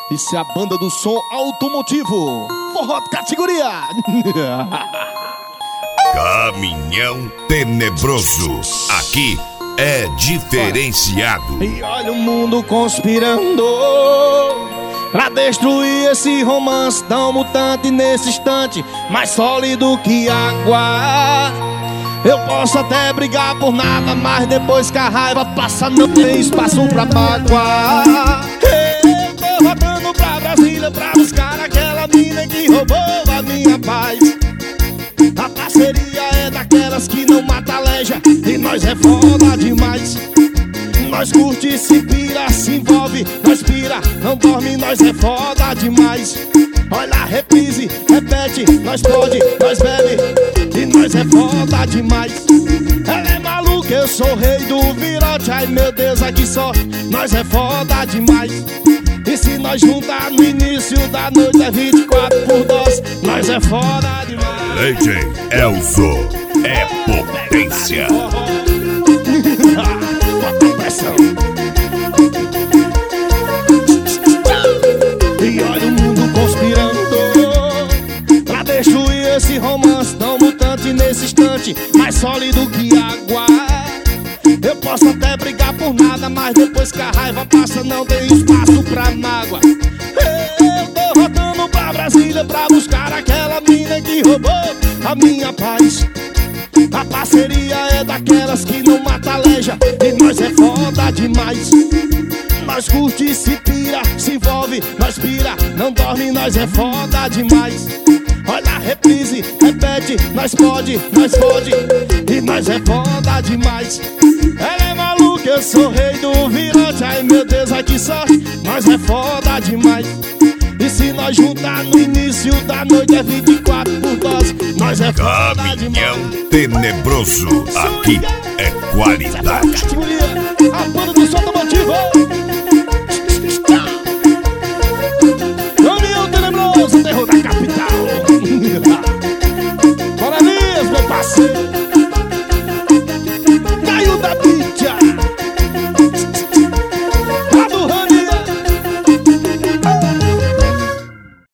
Isso é a banda do som automotivo. Forró de categoria. Caminhão Tenebroso. Aqui é diferenciado. E olha o mundo conspirando pra destruir esse romance tão mutante nesse instante, mais sólido que água. Eu posso até brigar por nada, mas depois que a raiva passa não tem espaço pra mágoa. Eu tô rodando pra Brasília pra buscar aquela mina que roubou a minha paz. A parceria é daquelas que não mata a leja, e nós é foda demais. Nós curte, se pira, se envolve, nós pira, não dorme, nós é foda demais. Olha a reprise, repete, nós pode, nós bebe, e nós é foda demais. Ela é maluca, eu sou rei do virote, ai meu Deus, ai que sorte, nós é foda demais. E se nós juntar no início da noite é 24 por dose, nós é foda demais. DJ Elzo é potência. Bota pressão. E olha o mundo conspirando pra destruir esse romance tão mutante nesse instante, mais sólido que água. Eu posso até brigar por nada, mas depois que a raiva passa não tem espaço pra mágoa. Eu tô rodando pra Brasília pra buscar aquela mina que roubou a minha paz. A parceria é daquelas que não mata a leja, e nós é foda demais. Nós curte, se pira, se envolve, nós pira, não dorme, nós é foda demais. Olha a reprise, repete, nós pode, e nós é foda demais. Ela é maluca, eu sou rei do virote, ai meu Deus, ai que sorte, nós é foda demais. E se nós juntar no início da noite é 24 por dose, nós é foda demais. Caminhão Tenebroso. Aqui é qualidade. A banda do som automotivo.